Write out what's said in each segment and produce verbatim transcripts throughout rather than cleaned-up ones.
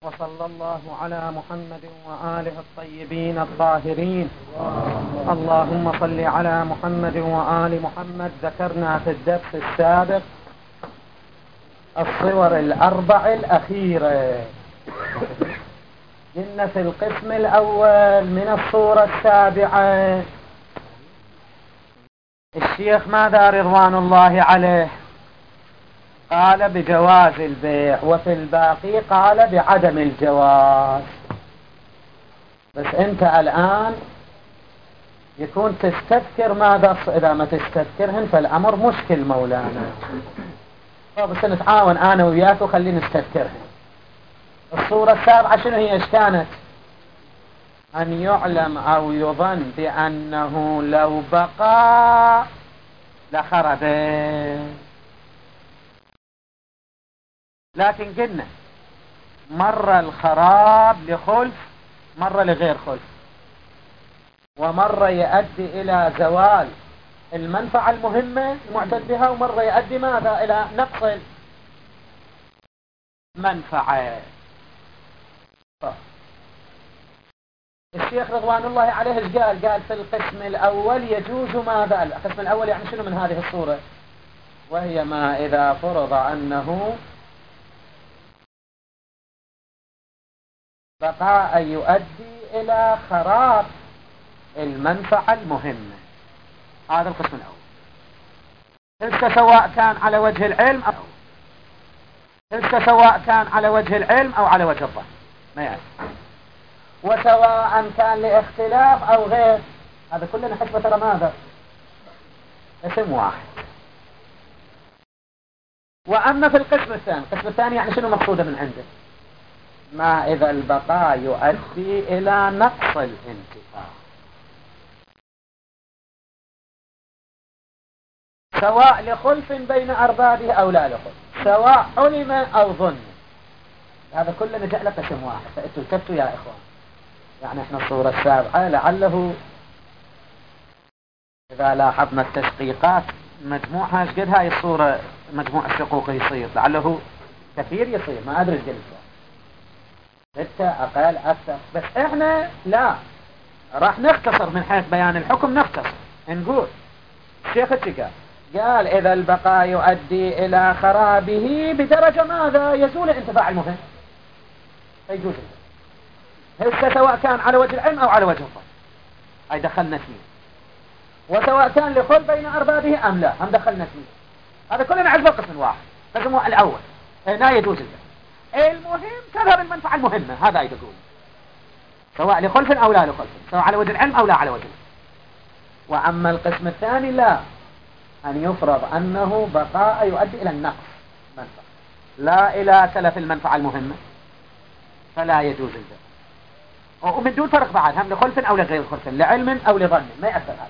وصلى الله على محمد وآله الطيبين الطاهرين. اللهم صل على محمد وآل محمد. ذكرنا في الدرس السابق الصور الأربع الأخيرة. إن في القسم الأول من الصورة السابعة الشيخ ماذا رضوان الله عليه قال بجواز البيع، وفي الباقي قال بعدم الجواز. بس انت الآن يكون تستذكر ماذا، إذا ما تستذكرهن فالأمر مشكل مولانا. بس نتعاون أنا وياك وخلينا نستذكرهن. الصورة السابعة شنو هي؟ ايش كانت؟ أن يعلم أو يظن بأنه لو بقى لخرب، لكن قلنا مرة الخراب لخلف، مرة لغير خلف، ومرة يؤدي إلى زوال المنفعة المهمة المعتد بها، ومرة يؤدي ماذا؟ إلى نقص المنفعة. الشيخ رضوان الله عليه ايش قال؟ قال في القسم الأول يجوز ماذا؟ القسم الأول يعني شنو من هذه الصورة؟ وهي ما إذا فرض أنه بقاء يؤدي إلى خراب المنفعة المهمة. هذا القسم الأول. تلك سواء كان على وجه العلم أو تلك سواء كان على وجه العلم أو على وجه الظن، ما يعني. وسواء كان لاختلاف أو غير، هذا كلنا حسب ترى ماذا؟ اسم واحد. وأما في القسم الثاني، القسم الثاني يعني شنو مقصوده من عنده؟ ما إذا البقاء يؤدي إلى نقص الانتفاع، سواء لخلف بين أربابه أو لا لخلف، سواء علم أو ظن. هذا كله نجعل قسم واحد. فأنتوا التفتوا يا إخوان. يعني احنا الصورة السابعة لعله إذا لاحظنا التشقيقات مجموعها ايش قد هاي الصورة مجموع الشقوق يصير، لعله كثير يصير، ما أدري ايش قد ستة أقل أكثر. بس إحنا لا، راح نختصر من حيث بيان الحكم، نختصر نقول الشيخ الشقاق قال إذا البقاء يؤدي إلى خرابه بدرجة ماذا؟ يزول الانتفاع المهم، فيجوز هسه سواء كان على وجه العلم أو على وجه الظن. أي دخلنا فيه. وسواء كان لخل بين أربابه أم لا، هم دخلنا فيه. هذا كلنا نعرف القسم واحد. القسم الأول لا يجوز البيع. المهم تظهر المنفعة المهمة، هذا يقول سواء لخلف أو لا لخلف، سواء على وجه العلم أو لا على وجه. وأما القسم الثاني لا، أن يفرض أنه بقاء يؤدي إلى النقص منفعة لا إلى تلف المنفعة المهمة، فلا يجوز البيع. ومن دون فرق بعد، هم لخلف أو لغير خلف، لعلم أو لظن، ما يأثر هذا.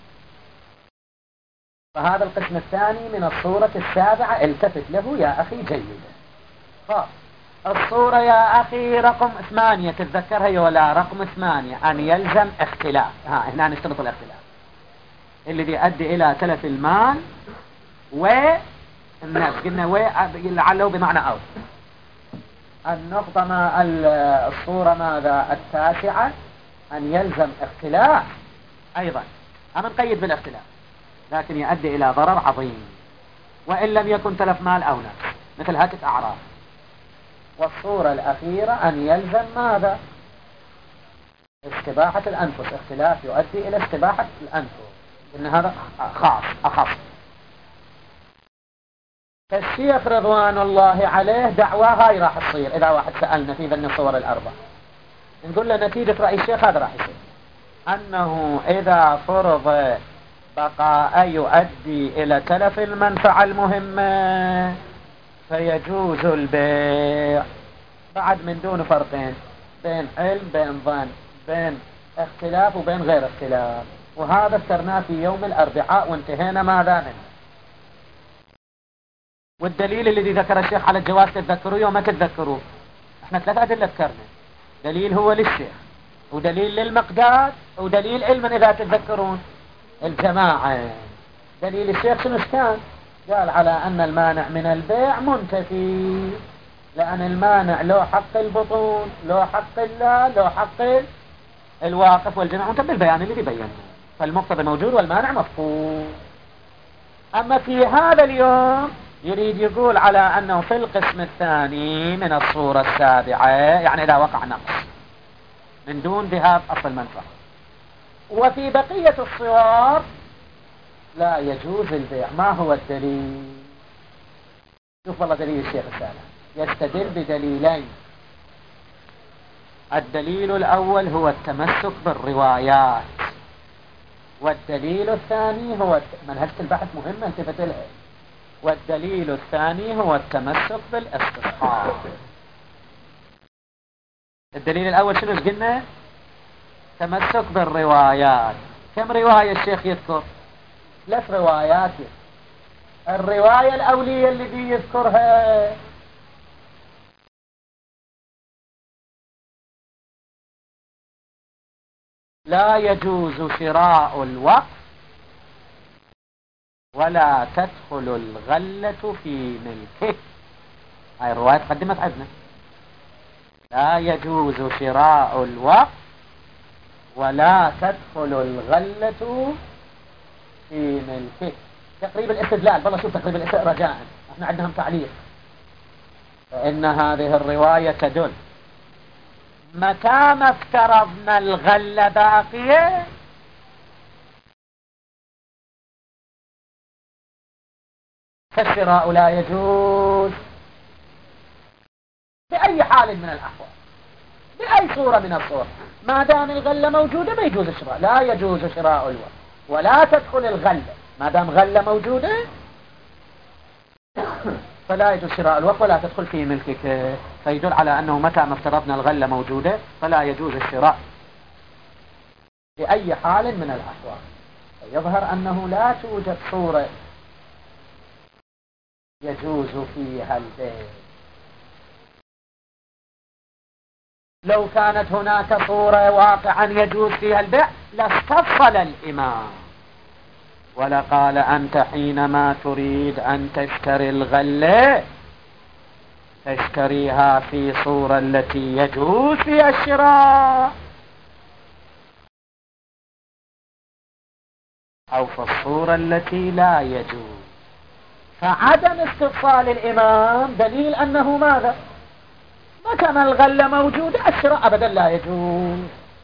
فهذا القسم الثاني من الصورة السابعة، التفت له يا أخي جيدا. خلاص. الصورة يا أخي رقم ثمانية، تتذكرها ولا؟ رقم ثمانية أن يلزم اختلاف. ها هنا نشترط الاختلاف اللي بيؤدي إلى تلف المال والنفس. قلنا و لعله بمعنى أو. النقطة ما الصورة ماذا؟ التاسعة أن يلزم اختلاف أيضا، أما نقيد بالاختلاف لكن يؤدي إلى ضرر عظيم، وإن لم يكن تلف مال أو نفس، مثل هكذا أعراف. والصورة الأخيرة أن يلزم ماذا؟ استباحة الأنفس، اختلاف يؤدي إلى استباحة الأنفس، إن هذا خاص أخص. الشيخ رضوان الله عليه دعوة هاي راح تصير إذا واحد سألنا في ذن الصور الأربع، نقول له نتيجة رأي الشيخ هذا راح يصير أنه إذا فرض بقاء يؤدي إلى تلف المنفعة المهمة فيجوز البيع، بعد من دون فرقين بين علم بين ظن بين اختلاف وبين غير اختلاف. وهذا ذكرناه في يوم الأربعاء وانتهينا ماذا منه. والدليل الذي ذكر الشيخ على الجواز تتذكروه يوم ما تتذكروه؟ احنا ثلاثة أدلة ذكرنا. دليل هو للشيخ، ودليل للمقداد، ودليل علما إذا تتذكرون الجماعة. دليل الشيخ شنو كان؟ قال على أن المانع من البيع منتفي، لأن المانع له حق البطون، له حق الله، له حق الواقف والجمع، وانت بالبيان اللي بيبينه، فالمقتضى موجود والمانع مفقود. أما في هذا اليوم يريد يقول على أنه في القسم الثاني من الصورة السابعة، يعني إذا وقع نقص من دون ذهاب أصل المنفعة، وفي بقية الصور لا يجوز البيع. ما هو الدليل؟ شوف والله دليل الشيخ السالم يستدل بدليلين. الدليل الأول هو التمسك بالروايات، والدليل الثاني هو منهجة البحث مهمة التفت لها، والدليل الثاني هو التمسك بالاستصحاب. الدليل الأول شنو قلنا؟ تمسك بالروايات. كم رواية الشيخ يذكر؟ ثلاث روايات. الرواية الأولية اللي بيذكرها لا يجوز شراء الوقف ولا تدخل الغلة في ملكه. هاي الرواية تقدمت عندنا. لا يجوز شراء الوقف ولا تدخل الغلة في ملكه. تقريب الاستدلال، والله شوف تقريب الاستدلال رجاء، احنا عندهم تعليق. فإن هذه الرواية تدل متى ما افترضنا الغلة باقية فالشراء لا يجوز بأي حال من الأحوال، بأي صورة من الصور. ما دام الغلة موجودة ما يجوز الشراء، لا يجوز شراء الوقف ولا تدخل الغلة. ما دام غلة موجودة فلا يجوز شراء الوقف ولا تدخل في ملكك. فيدل على أنه متى ما افترضنا الغلة موجودة فلا يجوز الشراء بأي حال من الأحوال. يظهر أنه لا توجد صورة يجوز فيها البيع. لو كانت هناك صورة واقعا يجوز فيها البيع لاستفصل الإمام ولقال أنت حينما تريد أن تشتري الغلة تشتريها في صورة التي يجوز فيها الشراء أو في الصورة التي لا يجوز. فعدم استفصال الإمام دليل أنه ماذا؟ متى ما الغلة موجودة الشراء أبدا لا يجوز.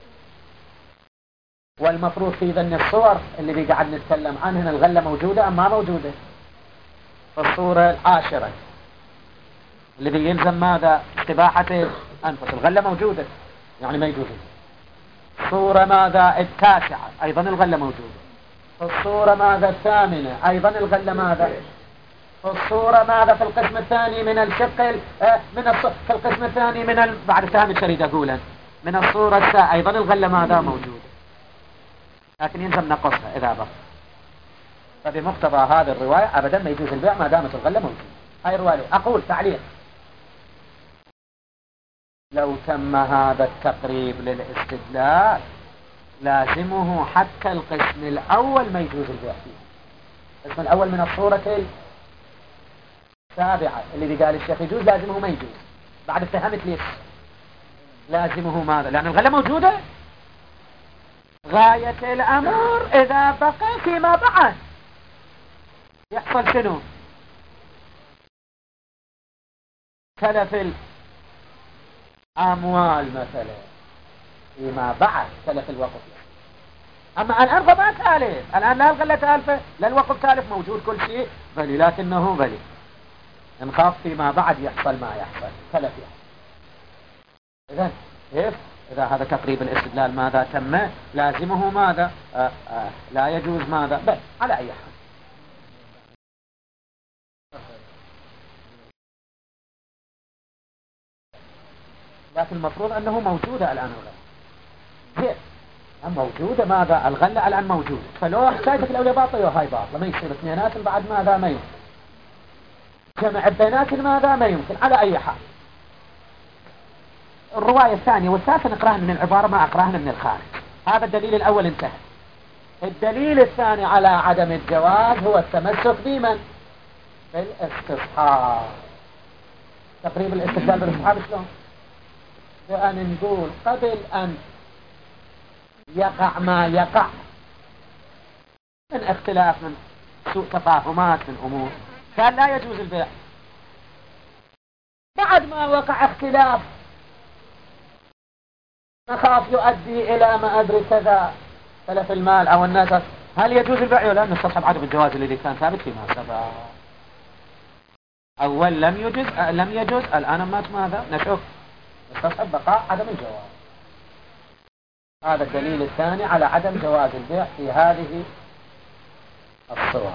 والمفروض في ذن الصور اللي بيقعد نتكلم عنها الغلة موجودة أم ما موجودة؟ في الصورة العاشرة اللي بيلزم ماذا؟ استباحة أنفس الغلة موجودة يعني ما يجوز. الصورة ماذا؟ التاسعة أيضا الغلة موجودة. في الصورة ماذا؟ الثامنة أيضا الغلة ماذا؟ في الصورة ماذا؟ في القسم الثاني من الشق من الص... في القسم الثاني من ال... بعد الثامن شريد أقولا من الصورة السا أيضا الغلة ماذا؟ موجودة، لكن يلزم نقصها إذا بقى. فبمقتضى هذه الرواية أبدا ما يجوز البيع ما دامت الغلة موجودة. هاي الرواية. أقول تعليق: لو تم هذا التقريب للاستدلال لازمه حتى القسم الأول ما يجوز البيع فيه. القسم الأول من الصورة السابعة اللي قال الشيخ يجوز لازمه ما يجوز. بعد فهمت ليش لازمه ماذا؟ لأن الغلة موجودة. غاية الأمر إذا بقى فيما بعد يحصل شنو؟ تلف الأموال مثلا فيما بعد تلف الوقف. أما الآن فما تالف، الآن لا الغلة تالفة لا الوقف تالف، موجود كل شيء بلي، لكنه بلي نخاف فيما بعد يحصل ما يحصل تلف يحصل. إذن كيف؟ إذا هذا تقريب الاستدلال ماذا تم لازمه ماذا؟ آه آه لا يجوز ماذا؟ بل على أي حال. لكن المفروض أنه موجودة الآن الغلة موجودة ماذا؟ الغلة الآن موجودة. فلو حكايتك الأولى باطلة وهاي باطلة ما يصير اثنينات بعد ماذا ما يمكن جمع بينات ماذا ما يمكن على أي حال. الرواية الثانية والثالثة نقراها من العبارة ما أقراها من الخارج. هذا الدليل الأول انتهى. الدليل الثاني على عدم الجواز هو التمسك بمن؟ بالاستصحاب. تقريب الاستدلال بالاستصحاب شلون؟ بأن نقول قبل أن يقع ما يقع من اختلاف، من سوء تفاهمات، من أمور، كان لا يجوز البيع. بعد ما وقع اختلاف نخاف يؤدي إلى ما أدري كذا تلف المال أو الناس، هل يجوز البيع ولا لا؟ نستصحب عدم الجواز الذي كان ثابت فيما سبق. أول لم يجوز لم يجوز الآن مات ماذا؟ نشوف نستصحب بقاء عدم الجواز. هذا الدليل الثاني على عدم جواز البيع في هذه الصور.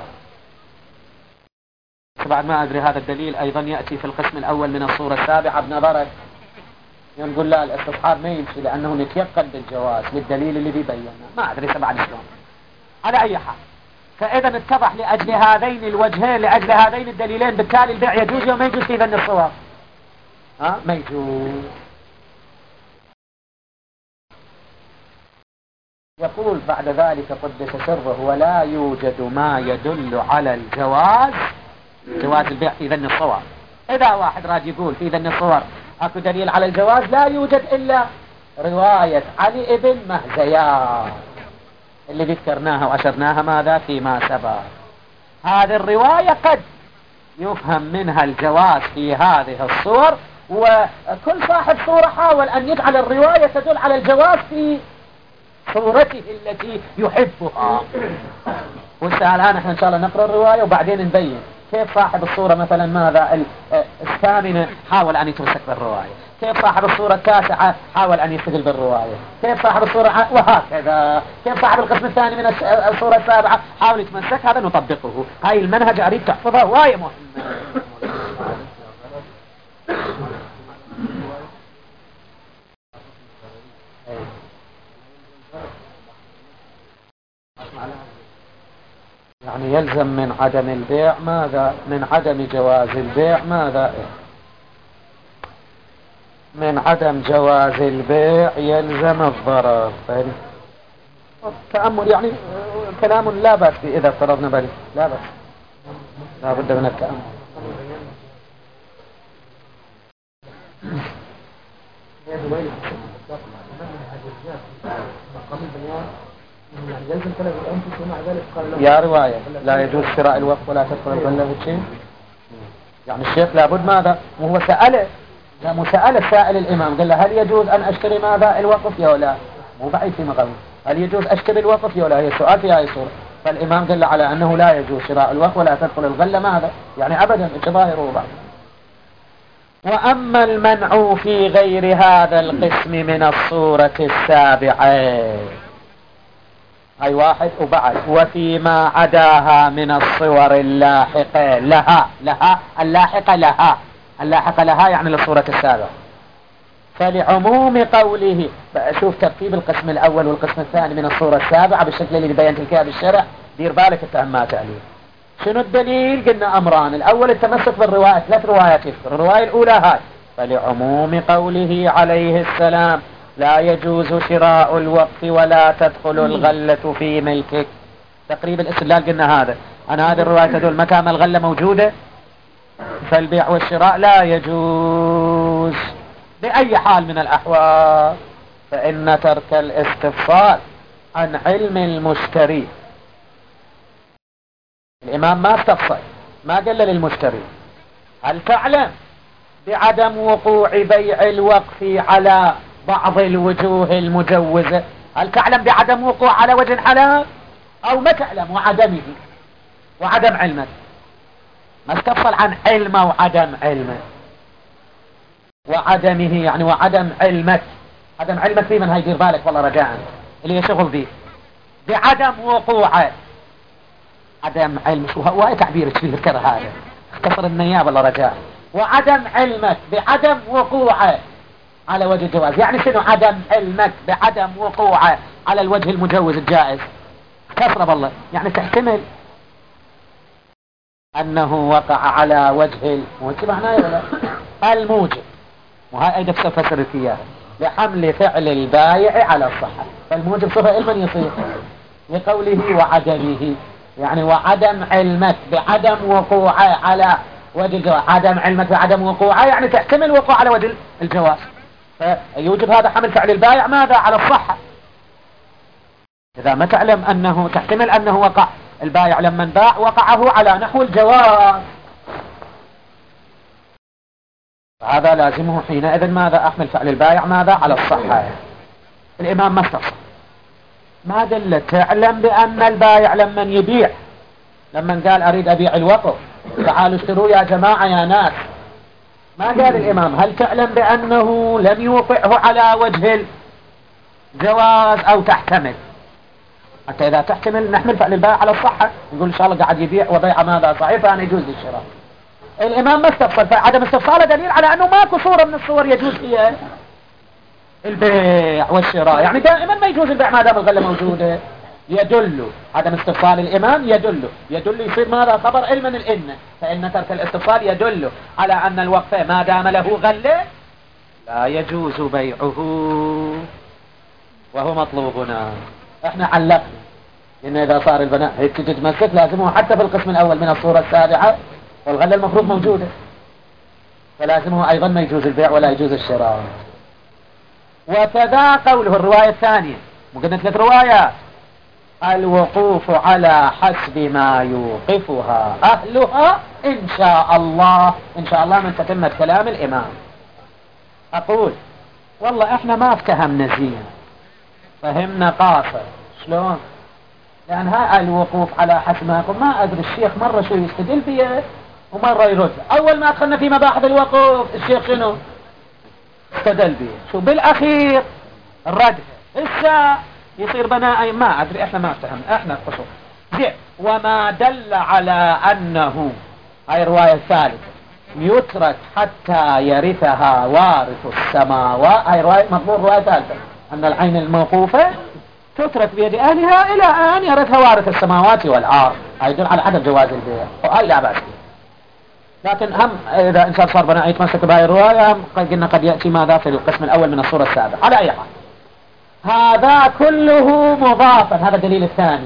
بعد ما أدري هذا الدليل أيضا يأتي في القسم الأول من الصورة السابعة بنظرك، نقول لا الاستصحاب ما يمشي لأنه نتيقن بالجواز للدليل الذي بينا، ما أدري سبعا شلون. على أي حال، فإذا اتضح لأجل هذين الوجهين، لأجل هذين الدليلين، بالتالي البيع يجوز وما يجوز في ذن الصور؟ ها ما يجوز. يقول بعد ذلك قدس سره: ولا يوجد ما يدل على الجواز، جواز البيع في ذن الصور. إذا واحد راد يقول في ذن الصور أكو دليل على الجواز، لا يوجد إلا رواية علي ابن مهزيان اللي ذكرناها وأشرناها ماذا فيما سبق. هذه الرواية قد يفهم منها الجواز في هذه الصور، وكل صاحب صورة حاول أن يجعل الرواية تدل على الجواز في صورته التي يحبها. والسؤال الآن احنا إن شاء الله نقرأ الرواية وبعدين نبين كيف صاحب الصورة مثلا ماذا الثامنة حاول أن يتمسك بالرواية، كيف صاحب الصورة التاسعة حاول أن يستدل بالرواية، كيف صاحب الصورة وهكذا، كيف صاحب القسم الثاني من الصورة السابعة حاول يتمسك. هذا نطبقه. هاي المنهج أريد تحفظها، وهي مهمة. يعني يلزم من عدم البيع ماذا؟ من عدم جواز البيع ماذا؟ من عدم جواز البيع يلزم الضرر. التأمل يعني كلام لا بأس به إذا افترضنا بل لا بأس، لا بد من التأمل. يا رواية لا يجوز شراء الوقت ولا تدخل الغلة في شيء. يعني الشيخ لابد ماذا؟ وهو سأله، لا مسألة سائل الإمام قال له هل يجوز أن أشتري ماذا الوقف يا ولا؟ مو بعيد في مقام هل يجوز أشتري الوقف يا ولا، هي سؤال في هذه الصورة. فالإمام قال له على أنه لا يجوز شراء الوقف ولا تدخل الغلة ماذا؟ يعني أبدا ظاهره بعد. وأما المنع في غير هذا القسم من الصورة السابعة، أي واحد وبعد، وفيما عداها من الصور اللاحقة لها، لها اللاحقة لها اللاحقة لها يعني للصورة السابعة، فلعموم قوله. شوف ترتيب القسم الأول والقسم الثاني من الصورة السابعة بالشكل اللي بينت الكتاب الشرع. دير بالك التهمات عليه. شنو الدليل؟ قلنا أمران. الأول التمسك بالرواية، ثلاث روايات يذكر. الرواية الأولى هاي فلعموم قوله عليه السلام لا يجوز شراء الوقف ولا تدخل الغلة في ملكك. تقريب الاستدلال قلنا هذا، أنا هذه الرواية تدل متى ما الغلة موجودة فالبيع والشراء لا يجوز بأي حال من الأحوال. فإن ترك الاستفصال عن علم المشتري، الإمام ما استفصل، ما قال للمشتري هل تعلم بعدم وقوع بيع الوقف على بعض الوجوه المجوزة؟ هل تعلم بعدم وقوع على وجه حلال أو ما تعلم؟ وعدمه وعدم علمه. ما استفصل عن علمه وعدم علمه. وعدمه يعني وعدم علمك. عدم علمك في من هيدير بالك والله رجاء اللي يشغل به بعدم وقوعه. عدم علم شو هو تعبير فيه الكره هذا، اختصر النيابة الله رجاء. وعدم علمك بعدم وقوعه على وجه الجواز. يعني شنو عدم علمك بعدم وقوعه على الوجه المجوز الجائز؟ كسر بالله يعني تحتمل أنه وقع على وجه الموجب معناه ولا الموجب، وهي أيضا تفسر فيها لحمل فعل البايع على الصحة. فالموجب صفة علما يصير لقوله وعدمه، يعني وعدم علمك بعدم وقوعه على وجه الجواز، عدم علمك بعدم وقوعه يعني تحتمل وقوع على وجه الجواز، فيوجب هذا حمل فعل البائع ماذا على الصحة. إذا ما تعلم أنه تحتمل أنه وقع البائع لما باع وقعه على نحو الجواز، هذا لازمه حينئذ ماذا أحمل فعل البائع ماذا على الصحة. الإمام ما استفسر، ما دل تعلم بأن البائع لما يبيع، لما قال أريد أبيع الوقف تعالوا اشتروا يا جماعة يا ناس، ما قال الإمام هل تعلم بأنه لم يوقعه على وجه الجواز أو تحتمل؟ حتى إذا تحتمل نحمل فعل البائع على الصحة، نقول إن شاء الله قاعد يبيع وبيع ماذا صحيح فأنا يجوز الشراء. الإمام ما استفصل، فعدم استفصاله دليل على أنه ماكو صورة من الصور يجوز فيها البيع والشراء، يعني دائما ما يجوز البيع ما دام الغلة موجودة. يدل عدم استفصال الإمام يدل يدل يصير ماذا خبر علما الإن، فإن ترك الاستفصال يدل على أن الوقف ما دام له غلة لا يجوز بيعه، وهو مطلوبنا. احنا علقنا إن إذا صار البناء هيك تتمسك لازمه حتى في القسم الأول من الصورة السابعة والغلة المفروض موجودة، فلازمه أيضا ما يجوز البيع ولا يجوز الشراء. وكذا قوله الرواية الثانية، وقلنا ثلاث روايات، الوقوف على حسب ما يوقفها أهلها إن شاء الله. إن شاء الله من تتمة كلام الإمام. أقول والله إحنا ما افتهمنا زين، فهمنا قاصر. شلون؟ لأن هاي الوقوف على حسب ما يقول ما أدري الشيخ مرة شو يستدل فيه ومرة يرد. أول ما أدخلنا في مباحث الوقوف الشيخ شنو استدل به، شو بالأخير الرد إسا يصير بناء ما أدري. إحنا ما افتهمنا، إحنا قصور زين. وما دل على أنه هاي الرواية الثالثة يترك حتى يرثها وارث السماوات، هاي رواية مضمون رواية ثالثة أن العين الموقوفة تترك بيد أهلها إلى أن يرثها وارث السماوات والأرض، هاي يدل على عدم جواز البيع وهاي لا بأس. لكن هم إذا إنسان صار بناء يتمسك بهاي الرواية قلنا قد يأتي ماذا في القسم الأول من الصورة السابعة. على أي حال هذا كله مضافا، هذا الدليل الثاني،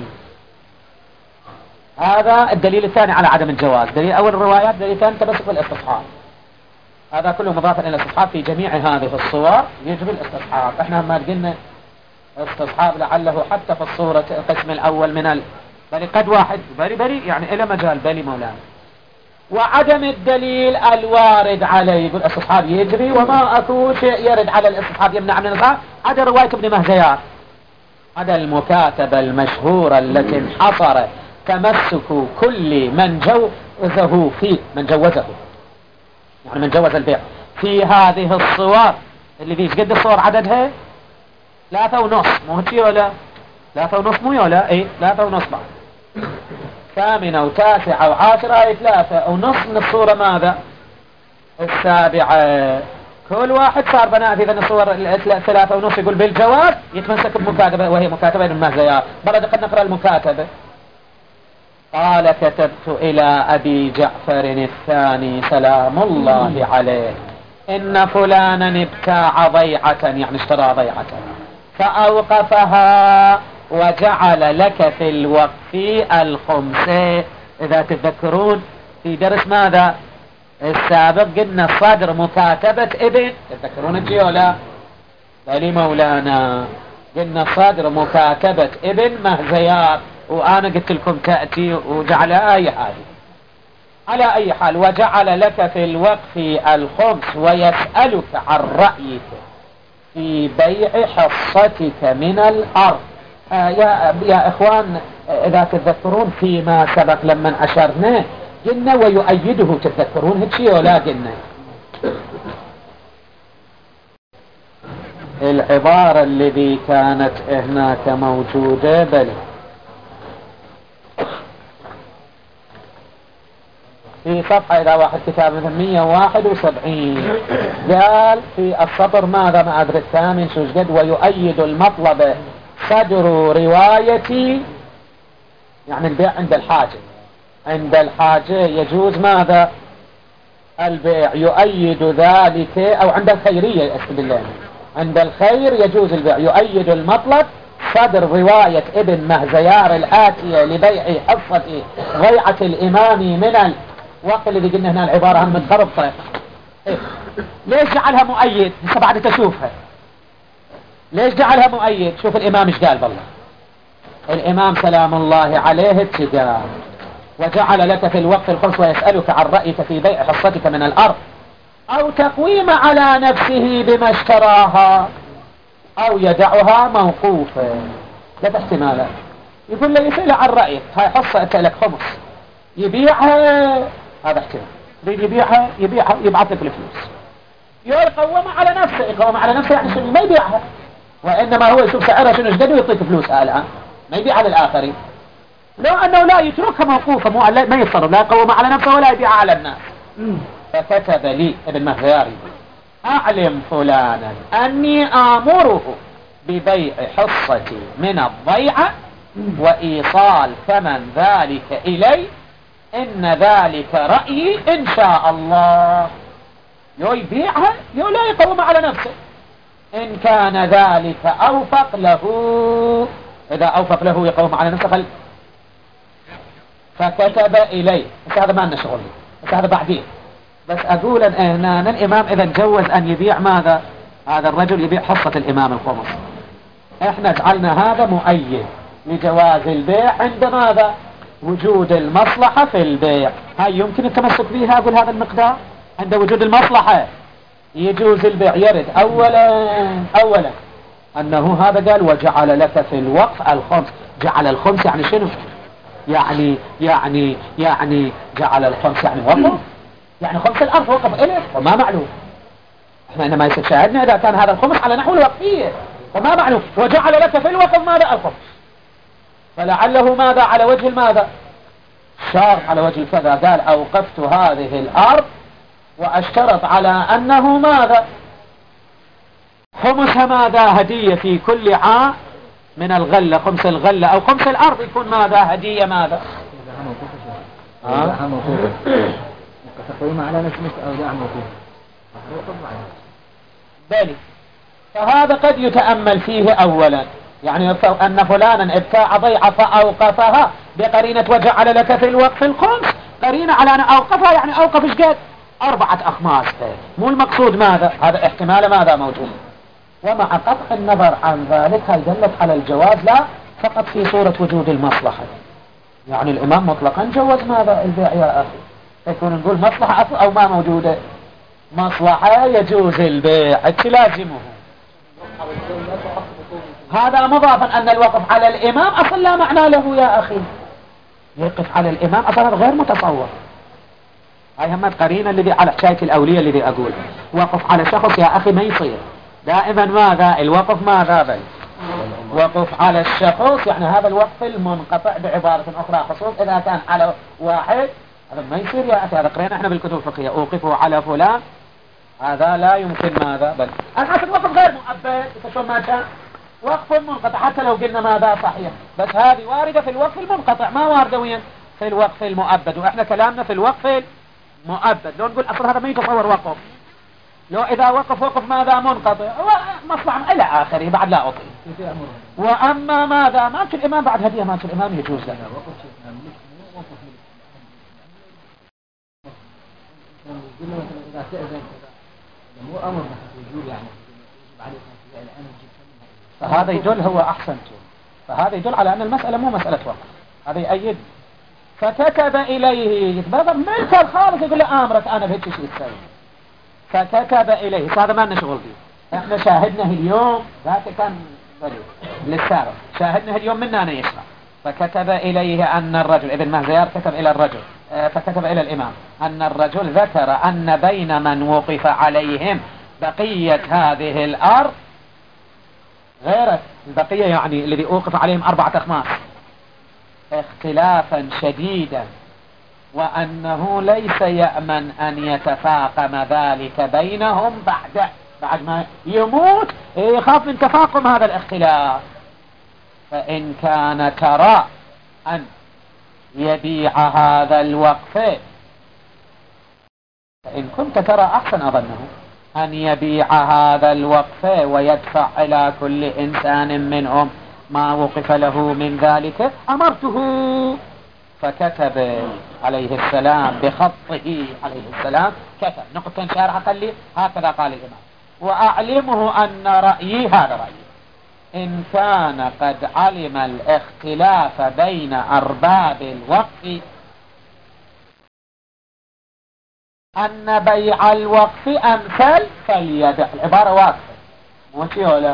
هذا الدليل الثاني على عدم الجواز. دليل أول الروايات، دليل الثاني تمسك بالاستصحاب، هذا كله مضافا إلى الاستصحاب في جميع هذه الصور يجب الاستصحاب. احنا ما قلنا استصحاب لعله حتى في الصورة القسم الأول من ال... بل قد واحد بري بري يعني إلى مجال بلي مولانا. وعدم الدليل الوارد عليه يقول استصحاب يجري وما أكو شيء يرد على الاستصحاب يمنع من الاستصحاب عدا رواية ابن مهزيار، عدا المكاتبة المشهورة التي انحصر تمسك كل من جوزه فيه، من جوزه يعني من جوز البيع في هذه الصور اللي فيش قد الصور عددها ثلاثة ونص، مو هيك ولا ثلاثة ونص مو ولا ايه ثلاثة ونص بعد ثامنة وتاسعة وعاشرة اي ثلاثة ونص من الصورة ماذا السابعة. كل واحد صار بناء في ذن الصور ثلاثة ونص يقول بالجواز يتمسك بمكاتبة وهي مكاتبة ابن مهزيار. برد قد نقرأ المكاتبة. قال كتبت إلى أبي جعفر الثاني سلام الله عليه إن فلانا ابتاع ضيعة يعني اشترى ضيعة فأوقفها وجعل لك في الوقف الخمسة. إذا تذكرون في درس ماذا السابق قلنا صدر مكاتبة ابن، تذكرون الجي ولا بلي مولانا، قلنا صدر مكاتبة ابن مهزيار، وأنا قلت لكم تأتي وجعل أي حال على أي حال وجعل لك في الوقف الخمس ويسألك عن رأيك في بيع حصتك من الأرض. آه يا, يا إخوان إذا تتذكرون فيما سبق لما أشرنا قلنا ويؤيده، تتذكرون هالشيء ولا قلنا العبارة الذي كانت هناك موجودة بل في صفحة إذا واحد كتاب مثل مية وواحد وسبعين قال في السطر ماذا ما أدري الثامن شو قد ويؤيد المطلب صدر روايتي يعني البيع عند الحاجة، عند الحاجة يجوز ماذا البيع يؤيد ذلك أو عند الخيرية بالله عند الخير يجوز البيع. يؤيد المطلب صدر رواية ابن مهزيار الآتية لبيع حصة ضيعة الإمام من وقت اللي قلنا هنا العبارة عن متخربطة إيه؟ ليش جعلها مؤيد؟ لسه بعد تشوفها. ليش جعلها مؤيد؟ شوف الإمام ايش قال بالله. الإمام سلام الله عليه اتجاه وجعل لك في الوقف الخمس ويسألك عن رأيك في بيع حصتك من الأرض أو تقويم على نفسه بما اشتراها أو يدعها موقوفة. لا احتمالات. يقول له يسأل عن رأيك، هاي حصة لك خمس، يبيعها، هذا احتمال. يريد يبيعها يبيعها يبعث لك الفلوس. يقوم على نفسه، يقوم على نفسه يعني شنو؟ ما يبيعها، وإنما هو يشوف سعرها شنو ايش قد ويعطيك فلوسها الآن، ما يبيعها للآخرين. لو أنه لا يتركها موقوفة، مو ما يتصرف، لا يقوم على نفسه ولا يبيعها على الناس. فكتب لي ابن مهياري أعلم فلانا أني آمره ببيع حصتي من الضيعة وإيصال ثمن ذلك إلي، إن ذلك رأيي إن شاء الله. يو يبيعها يو لا يقوم على نفسه، إن كان ذلك أوفق له. إذا أوفق له يقوم على نفسه خل... فكتب إلي. بس هذا ما لنا شغل، بس هذا بعدين. بس أقول أن هنا الإمام إذا جوز أن يبيع ماذا؟ هذا الرجل يبيع حصة الإمام الخمس. إحنا جعلنا هذا مؤيد لجواز البيع عند ماذا؟ وجود المصلحة في البيع. هاي يمكن التمسك بها. أقول هذا المقدار عند وجود المصلحة يجوز البيع. يرد أولا أولا أنه هذا قال وجعل لك في الوقف الخمس. جعل الخمس يعني شنو؟ يعني يعني يعني جعل الخمس يعني وقف، يعني خمس الأرض وقف إليه وما معلوم. احنا إنما يستشاهدنا إذا كان هذا الخمس على نحو الوقفية وما معلوم. وجعل لك في الوقف ماذا؟ الخمس. فلعله ماذا على وجه الماذا؟ شار على وجه كذا. قال أوقفت هذه الأرض وأشترط على أنه ماذا؟ خمسها ماذا؟ هدية في كل عام من الغلة، خمس الغلة أو خمس الأرض يكون ماذا؟ هدية ماذا؟ ها؟ تقويم على نفسه أو داع موقوف. ذلك فهذا قد يتأمل فيه أولا، يعني أن فلانا ابتاع ضيعة فأوقفها بقرينة وجعل لك في الوقف الخمس، قرينة على أن أوقفها يعني أوقف إيش قد؟ أربعة أخماس. مو المقصود ماذا؟ هذا احتمال ماذا موجود. ومع قطع النظر عن ذلك هل دلت على الجواز؟ لا، فقط في صورة وجود المصلحة. يعني الإمام مطلقا جوز ماذا؟ البيع يا أخي. يكون نقول مصلحة أو ما موجودة؟ مصلحة يجوز البيع تلازمه. هذا مضافا أن الوقف على الإمام أصلا لا معنى له يا أخي. يقف على الإمام أصلا غير متصور. هاي هم القرينة الذي على حكاية الأولية الذي أقول وقف على شخص يا أخي ما يصير. دائما ماذا؟ الوقف ماذا بل وقف على الشخص، يعني هذا الوقف المنقطع بعبارة أخرى خصوص إذا كان على واحد هذا ما يصير يا أخي. هذا قرينا احنا بالكتب الفقهية أوقفه على فلان، هذا لا يمكن ماذا بل الحسن وقف غير مؤبد. شو ما كان وقف منقطع حتى لو قلنا ماذا صحيح، بس هذه واردة في الوقف المنقطع ما واردة وين؟ في الوقف المؤبد. وإحنا كلامنا في الوقف المؤبد. لو نقول أصلا هذا ما يتصور وقف، لو إذا وقف وقف ماذا؟ منقطع مصلحة إلى آخره بعد لا أطيل. وأما ماذا؟ مالك الإمام بعد هدية مالك الإمام يجوز لنا مو أمر وجود يعني. فهذا يدل هو أحسن. فهذا يدل على أن المسألة مو مسألة وقف. هذا يأيد. فكتب إليه هذا ملك الخالق يقول له آمرك أنا بهيك شيء تسوي. فكتب إليه. هذا ما نشغل فيه. احنا شاهدنا اليوم ذاك كان للسارة شاهدنا اليوم منا أنا يشرح. فكتب إليه أن الرجل ابن مهزيار كتب إلى الرجل فكتب إلى الإمام أن الرجل ذكر أن بين من وقف عليهم بقية هذه الأرض غير البقية يعني الذي أوقف عليهم أربعة أخماس اختلافا شديدا، وأنه ليس يأمن أن يتفاقم ذلك بينهم بعد بعد ما يموت، يخاف من تفاقم هذا الاختلاف. فإن كان ترى أن يبيع هذا الوقف، فإن كنت ترى أحسن أظنه أن يبيع هذا الوقف ويدفع إلى كل إنسان منهم ما وقف له من ذلك، أمرته فكتب عليه السلام بخطه عليه السلام، كتب نقطة شارحة قال لي هكذا قال الإمام، وأعلمه أن رأيي هذا رأيي إن كان قد علم الاختلاف بين أرباب الوقف أن بيع الوقف أمثل فليدع. العبارة واقفة مو شيء ولا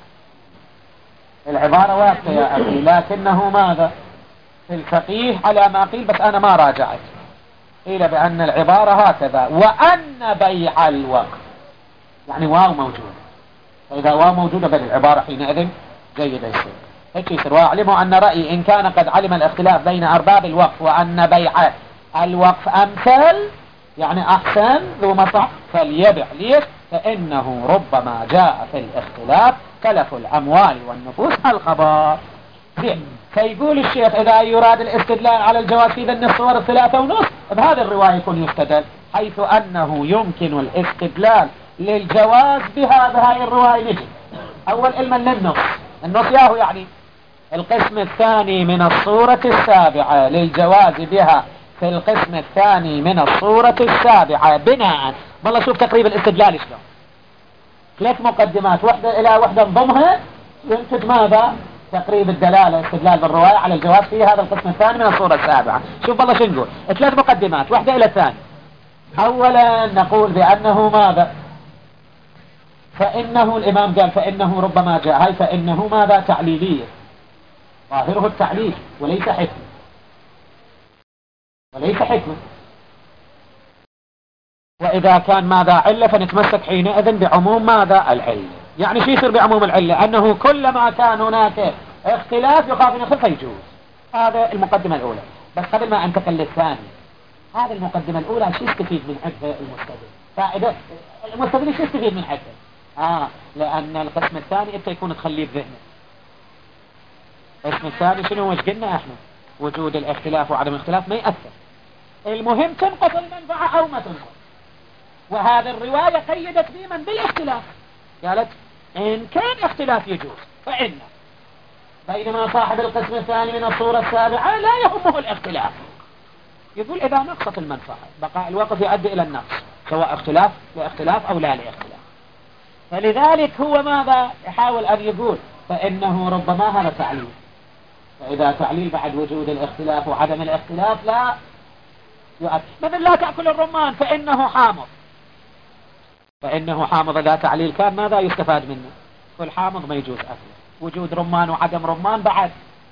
العبارة واقفة يا أخي، لكنه ماذا في الفقيه على ما قيل، بس أنا ما راجعت، قيل بأن العبارة هكذا وأن بيع الوقف يعني واو موجودة، فإذا واو موجودة بل العبارة حينئذ جيدة يصير هيك يصير. وأعلمه أن رأيي إن كان قد علم الاختلاف بين أرباب الوقف وأن بيع الوقف أمثل يعني أحسن ذو مصح فليبع. ليش؟ فإنه ربما جاء في الاختلاف تلف الأموال والنفوس الخبر. فيقول الشيخ إذا يراد الاستدلال على الجواز في ذن الصور الثلاثة ونصف بهذه الرواية يكون يستدل، حيث أنه يمكن الاستدلال للجواز بها بهاي الرواية. نجي أول علما للنص، النص ياهو يعني القسم الثاني من الصورة السابعة للجواز بها في القسم الثاني من الصورة السابعة بناء. والله شوف تقريب الاستدلال شلون، ثلاث مقدمات واحدة إلى واحدة انضمها ينتج ماذا تقريب الدلالة استدلال بالرواية على الجواز في هذا القسم الثاني من الصورة السابعة. شوف والله شو نقول، ثلاث مقدمات واحدة إلى الثاني. أولا نقول بأنه ماذا فإنه الإمام قال فإنه ربما جاء، هاي فإنه ماذا تعليلية ظاهره التعليل وليس حكمة وليس حكمة. وإذا كان ماذا علة فنتمسك حينئذ بعموم ماذا العلة. يعني شو يصير بعموم العلة؟ أنه كلما كان هناك اختلاف يخاف أن يخف فيجوز. هذا المقدمة الأولى. بس قبل ما أنتقل للثاني، هذه المقدمة الأولى شو يستفيد من عدة المستدل؟ فائدة المستدل شو يستفيد من عدة؟ آه لأن القسم الثاني أنت يكون تخليه بذهنك. القسم الثاني شنو وش قلنا احنا؟ وجود الاختلاف وعدم الاختلاف ما يأثر، المهم تنقص المنفعة أو ما تنقص. وهذه الرواية قيدت بمن بالاختلاف، قالت إن كان اختلاف يجوز فإن، بينما صاحب القسم الثاني من الصورة السابعة لا يهمه الاختلاف، يقول إذا نقصت المنفعة بقاء الوقف يؤدي إلى النقص سواء اختلاف لاختلاف أو لا لاختلاف. فلذلك هو ماذا يحاول أن يقول فإنه ربما هذا تعليل، فإذا تعليل بعد وجود الاختلاف وعدم الاختلاف لا يؤدي. مثل لا تأكل الرمان فإنه حامض، فإنه حامض إذا تعليل كان ماذا يستفاد منه؟ كل حامض ما يجوز أكله، وجود رمان وعدم رمان بعد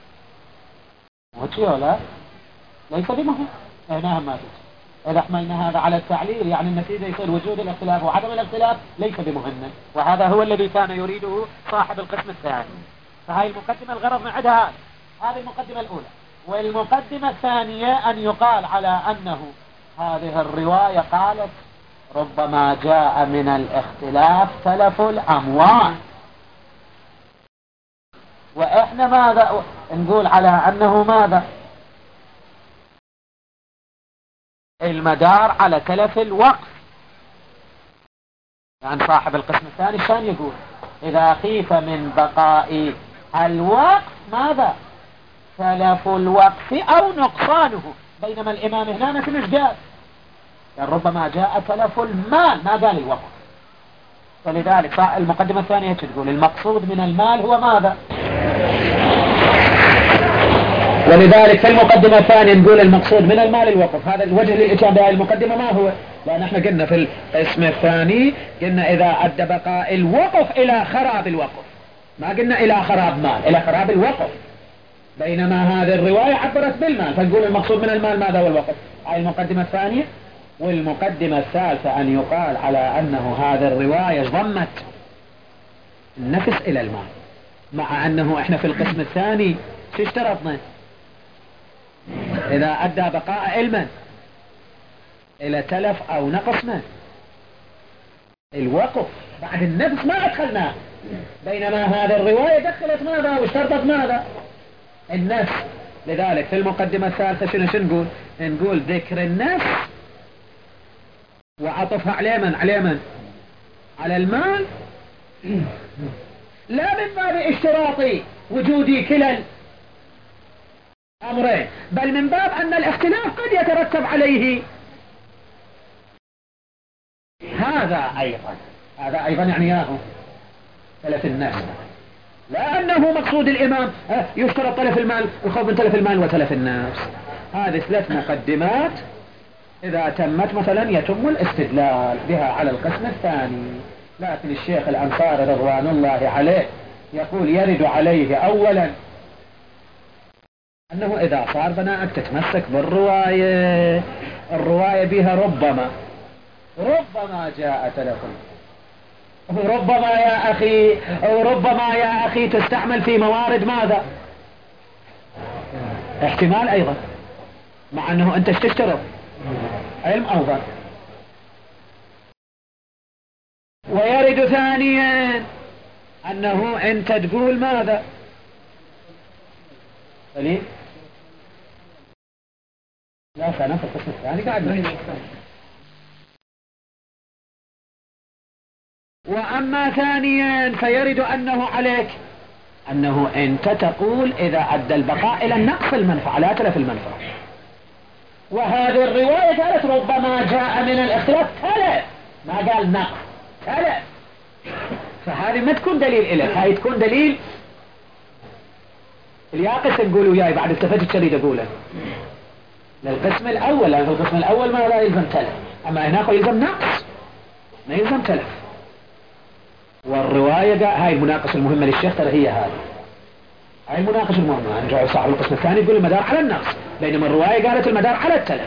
وشي ولا ليس بمهم. هنا ما تجي إذا حملنا هذا على التعليل يعني النتيجة يصير وجود الاختلاف وعدم الاختلاف ليس بمهم، وهذا هو الذي كان يريده صاحب القسم الثاني. فهذه المقدمة الغرض من عندها هذه هذه المقدمة الأولى. والمقدمة الثانية أن يقال على أنه هذه الرواية قالت ربما جاء من الاختلاف تلف الأموال، وإحنا ماذا نقول على أنه ماذا المدار على تلف الوقف. يعني صاحب القسم الثاني كان يقول إذا خيف من بقاء الوقف ماذا تلف الوقف أو نقصانه، بينما الإمام هنا ما كنش قال، يعني ربما جاء تلف المال ما قال الوقف. فلذلك المقدمة الثانية تقول المقصود من المال هو ماذا، ولذلك في المقدمة الثانية نقول المقصود من المال الوقف. هذا الوجه للإتيان بهذه المقدمة ما هو، لأن احنا قلنا في القسم الثاني قلنا إذا أدى بقاء الوقف إلى خراب الوقف، ما قلنا إلى خراب مال، إلى خراب الوقف، بينما هذه الرواية عبرت بالمال، فنقول المقصود من المال ماذا هو الوقف. هذه المقدمة الثانية. والمقدمة الثالثة أن يقال على أنه هذه الرواية ضمت النفس إلى المال، مع أنه إحنا في القسم الثاني شو اشترطنا؟ إذا أدى بقاء علما إلى تلف أو نقص ما الوقف بعد النفس ما أدخلناه، بينما هذه الرواية دخلت ماذا واشترطت ماذا النفس. لذلك في المقدمة الثالثة شنو شنقول؟ نقول ذكر النفس وعطفها على من على من على المال، لا من باب اشتراطي وجودي كلا أمرين، بل من باب أن الاختلاف قد يترتب عليه هذا أيضا. هذا أيضا يعني ياهو تلف الناس، لأنه مقصود الإمام يشترط تلف المال، الخوف من تلف المال وتلف الناس. هذه ثلاث مقدمات إذا تمت مثلا يتم الاستدلال بها على القسم الثاني. لكن الشيخ الأنصاري رضوان الله عليه يقول يرد عليه أولا أنه إذا صار بناءك تتمسك بالرواية، الرواية بها ربما ربما جاء تلف، ربما يا أخي أو ربما يا أخي تستعمل في موارد ماذا؟ احتمال أيضا، مع أنه أنت تشترط علم أو ظن. ويرد ثانيا أنه أنت تقول ماذا؟ سليم؟ لا سنة في القسم الثاني قاعد نحن. وأما ثانيا فيرد أنه عليك أنه أنت تقول إذا أدى البقاء إلى النقص المنفعة لا تلف المنفعة، وهذه الرواية قالت ربما جاء من الاختلاف تلف، ما قال نقص تلف. فهذه ما تكون دليل إليك، هاي تكون دليل الياقس نقول وياي بعد استفدت شريد أقوله للقسم الأول، لأن القسم الأول ما لا يلزم تلف، أما هناك يلزم نقص ما يلزم تلف. والرواية هاي المناقشة المهمة للشيخ ترى هي هذه، هاي المناقشة المهمة. نرجع صاحب القسم الثاني يقول المدار على النقص، بينما الرواية قالت المدار على التلف.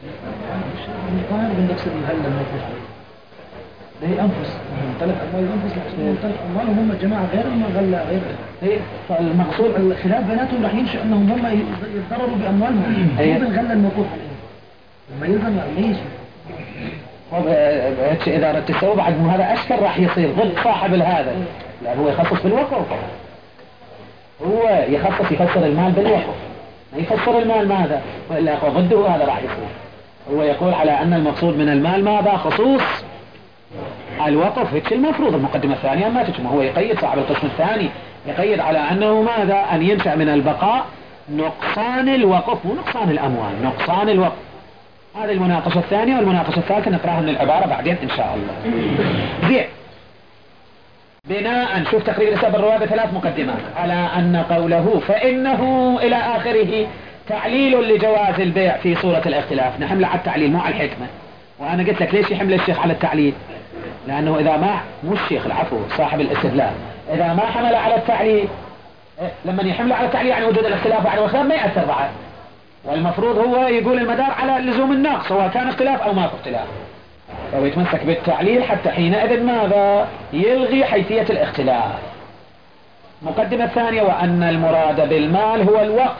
هي أنفس تلف أموال الأنفس، تلف أموالهم هم جماعة غيرهم غلا غير. فالمقصود الخلاف بيناتهم راح ينشأ أنهم هم يتضرروا بأموالهم مو بالغلا الموقوف عليهم، لما يلزم يعمليش. إذا أردت تسوي بعد مو هذا أشكل راح يصير ضد صاحب هذا، لا هو يخصص بالوقف، هو يخصص يفسر المال بالوقف، ما يفسر المال ماذا وإلا ضده هذا راح يصير. هو يقول على أن المقصود من المال ماذا؟ خصوص الوقف. هيك المفروض المقدمة الثانية ما تجمع. هو يقيد صاحب القسم الثاني يقيد على أنه ماذا؟ أن ينشأ من البقاء نقصان الوقف مو نقصان الأموال، نقصان الوقف. هذه المناقشة الثانية. والمناقشة الثالثة نقرأها من العبارة بعدين إن شاء الله. زين، بناء شوف تقرير سبب الرواية بثلاث مقدمات على أن قوله فإنه إلى آخره تعليل لجواز البيع في صورة الاختلاف. نحمل على التعليل مو على الحكمة. وأنا قلت لك ليش يحمل الشيخ على التعليل؟ لأنه إذا ما مو الشيخ العفو صاحب الاستدلال إذا ما حمل على التعليل، لما يحمل على التعليل يعني وجود الاختلاف يعني والخلاف ما يأثر بعد. والمفروض هو يقول المدار على لزوم النقص سواء كان اختلاف أو ما في اختلاف، أو يتمسك بالتعليل حتى حينئذ ماذا؟ يلغي حيثية الاختلاف. مقدمة ثانية وأن المراد بالمال هو الوقف.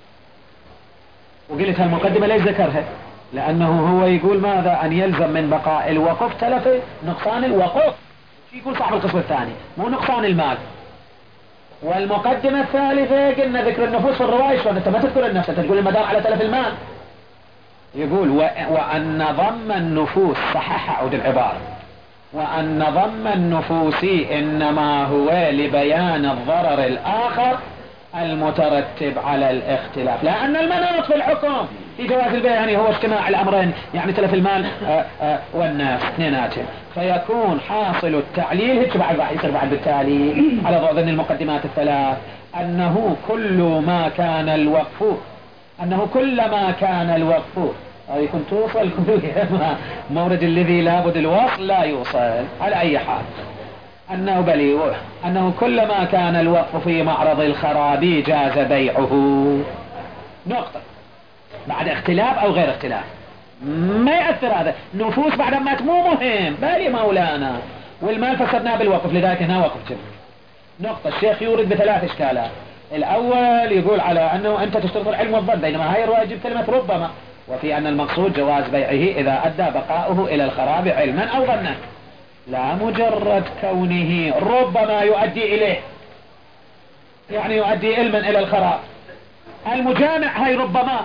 وقلت هالمقدمة ليش ذكرها؟ لأنه هو يقول ماذا؟ أن يلزم من بقاء الوقف تلف نقصان الوقف. شو يقول صاحب القسم الثاني؟ مو نقصان المال. والمقدمة الثالثة قلنا ذكر النفوس في الرواية. شلون انت ما تذكر النفس، انت تقول المدار على تلف المال. يقول و... وأن ضم النفوس، صحح عود العبارة، وأن ضم النفوس إنما هو لبيان الضرر الآخر المترتب على الاختلاف، لأن المناط في الحكم في جواز البيع يعني هو اجتماع الأمرين، يعني تلف المال آآ آآ والناس اثنيناتهم. فيكون حاصل التعليل هيك بعد راح يصير بعد بالتالي على ضوء المقدمات الثلاث أنه كل ما كان الوقف أنه كل ما كان الوقف يكون توصل مورد الذي لابد الوصل لا يوصل على أي حال. أنه بلي أنه كلما كان الوقف في معرض الخراب جاز بيعه. نقطة. بعد اختلاف أو غير اختلاف ما يأثر هذا. نفوس بعد ما مو مهم بلي مولانا، والمال فسرناه بالوقف لذلك هنا وقف جمع. نقطة. الشيخ يورد بثلاث إشكالات. الأول يقول على أنه أنت تشترط العلم والظن، بينما هاي الرواية يجيب كلمة ربما، وفي أن المقصود جواز بيعه إذا أدى بقاؤه إلى الخراب علما أو ظنا، لا مجرد كونه ربما يؤدي إليه يعني يؤدي علما إلى الخراب. المجامع هاي ربما